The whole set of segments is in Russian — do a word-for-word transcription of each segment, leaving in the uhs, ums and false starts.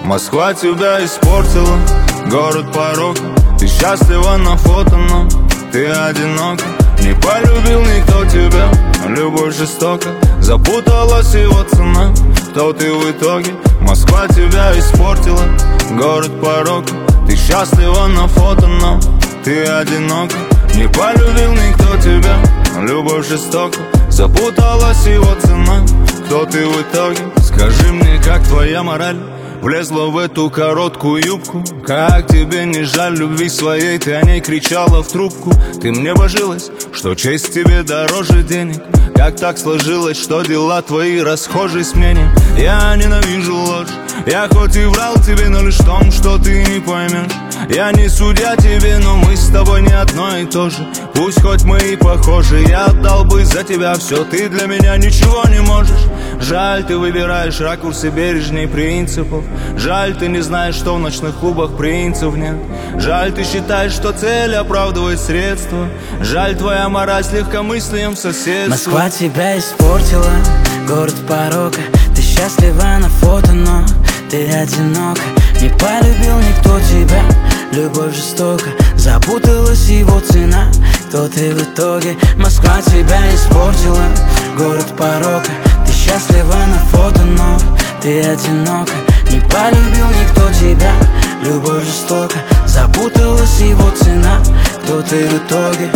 Москва тебя испортила, город порока. Ты счастлива на фото, но ты одинока. Не полюбил никто тебя, любовь жестока. Запуталась его цена, кто ты в итоге? Москва тебя испортила, город порока. Ты счастлива на фото, но ты одинока. Не полюбил никто тебя, любовь жестока. Запуталась его цена, кто ты в итоге? Скажи мне, как твоя мораль влезла в эту короткую юбку? Как тебе не жаль любви своей? Ты о ней кричала в трубку. Ты мне божилась, что честь тебе дороже денег. Как так сложилось, что дела твои расхожи с мнением? Я ненавижу ложь. Я хоть и врал тебе, но лишь в том, что ты не поймешь. Я не судья тебе, но мы с тобой не одно и то же. Пусть хоть мы и похожи, я отдал бы за тебя все. Ты для меня ничего не можешь. Жаль, ты выбираешь ракурсы бережней принципов. Жаль, ты не знаешь, что в ночных клубах принцев нет. Жаль, ты считаешь, что цель оправдывает средства. Жаль, твоя мораль с легкомыслием соседства. Москва тебя испортила, город порока. Ты счастлива на фото, но ты одинока. Не полюбил никто тебя, любовь жестока. Запуталась его цена, кто ты в итоге? Москва тебя испортила, город порока. Ты счастлива на фото, но ты одинока. Не полюбил никто тебя, любовь жестока. Запуталась его цена, кто ты в итоге?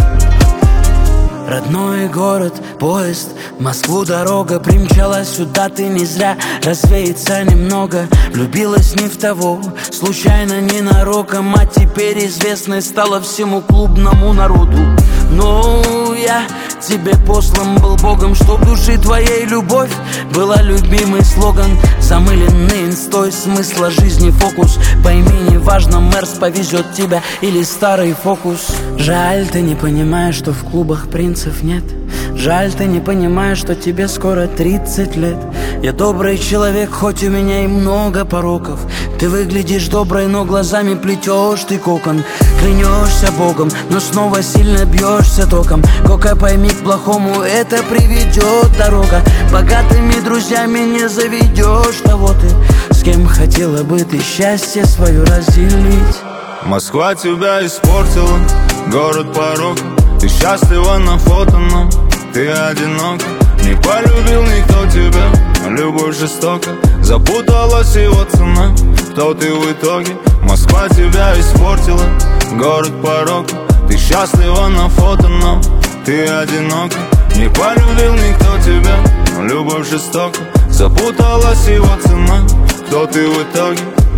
Родной город, поезд, в Москву дорога. Примчалась сюда ты не зря, развеяться немного. Влюбилась не в того, случайно, ненароком. А теперь известной стала всему клубному народу. Ну, я тебе послан был Богом, чтоб в душе твоей любовь была любимый слоган. Замыленный инстой смысла жизни фокус. Пойми, не важно, Мерс повезет тебя или старый фокус. Жаль, ты не понимаешь, что в клубах принцев нет. Жаль, ты не понимаешь, что тебе скоро тридцать лет. Я добрый человек, хоть у меня и много пороков. Ты выглядишь доброй, но глазами плетешь ты кокон. Клянешься Богом, но снова сильно бьешься током. Кока, пойми, к плохому это приведет дорога. Богатыми друзьями не заведешь того ты, с кем хотела бы ты счастье свое разделить. Москва тебя испортила, город порока. Ты счастлива на фото, но ты одинока. Не полюбил никто тебя, любовь жестока. Запуталась его цена, кто ты в итоге? Москва тебя испортила, город порока. Ты счастлива на фото, но ты одинока. Не полюбил никто тебя, любовь жестока. Запуталась его цена, кто ты в итоге?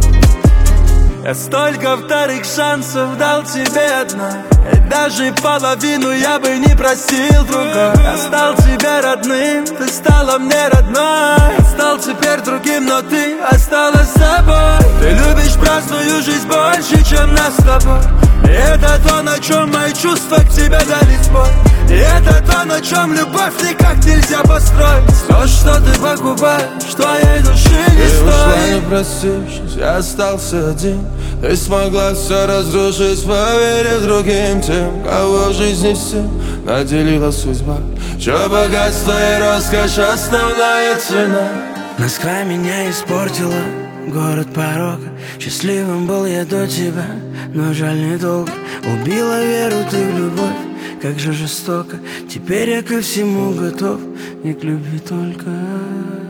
Я столько вторых шансов дал тебе одна, и даже половину я бы не просил другой. Я стал тебе родным, ты стала мне родной. Я стал теперь другим, но ты осталась собой. Ты любишь праздную жизнь больше, чем нас с тобой. И это то, на чем мои чувства к тебе дали сбой. И это то, на чем любовь никак нельзя построить. То, что ты покупаешь, твоей души не стоит. Ты ушла, не простившись, я остался один. Ты смогла все разрушить, поверив другим тем, кого в жизни всем наделила судьба. Чё богатство и роскошь основная цена. Москва меня испортила, город порока. Счастливым был я до тебя, но жаль недолго. Убила веру ты в любовь, как же жестоко. Теперь я ко всему готов, не к любви только.